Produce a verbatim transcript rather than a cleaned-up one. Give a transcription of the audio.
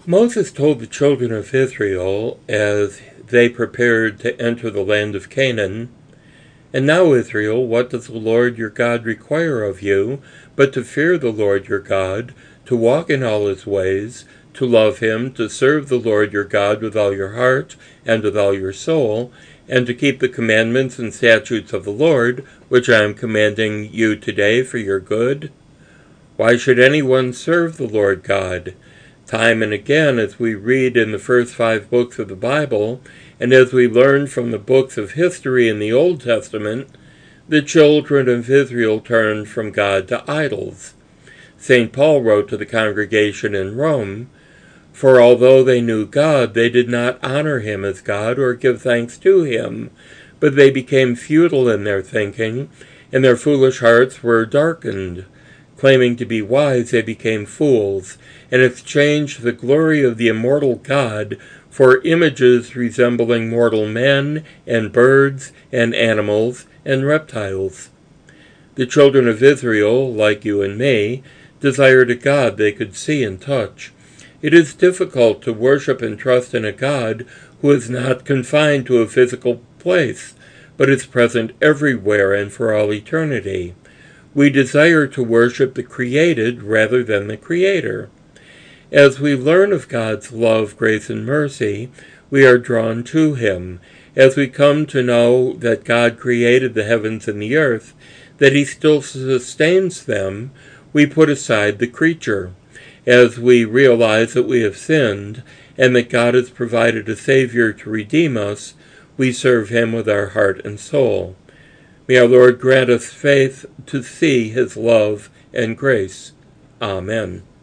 Moses told the children of Israel as they prepared to enter the land of Canaan, "And now, Israel, what does the Lord your God require of you, but to fear the Lord your God, to walk in all his ways, to love him, to serve the Lord your God with all your heart and with all your soul, and to keep the commandments and statutes of the Lord, which I am commanding you today for your good? Why should anyone serve the Lord God?" Time and again, as we read in the first five books of the Bible, and as we learn from the books of history in the Old Testament, the children of Israel turned from God to idols. Saint Paul wrote to the congregation in Rome, "For although they knew God, they did not honor him as God or give thanks to him, but they became futile in their thinking, and their foolish hearts were darkened. Claiming to be wise, they became fools, and exchanged the glory of the immortal God for images resembling mortal men, and birds, and animals, and reptiles." The children of Israel, like you and me, desired a God they could see and touch. It is difficult to worship and trust in a God who is not confined to a physical place, but is present everywhere and for all eternity. We desire to worship the created rather than the Creator. As we learn of God's love, grace, and mercy, we are drawn to him. As we come to know that God created the heavens and the earth, that he still sustains them, we put aside the creature. As we realize that we have sinned, and that God has provided a Savior to redeem us, we serve him with our heart and soul. May our Lord grant us faith to see his love and grace. Amen.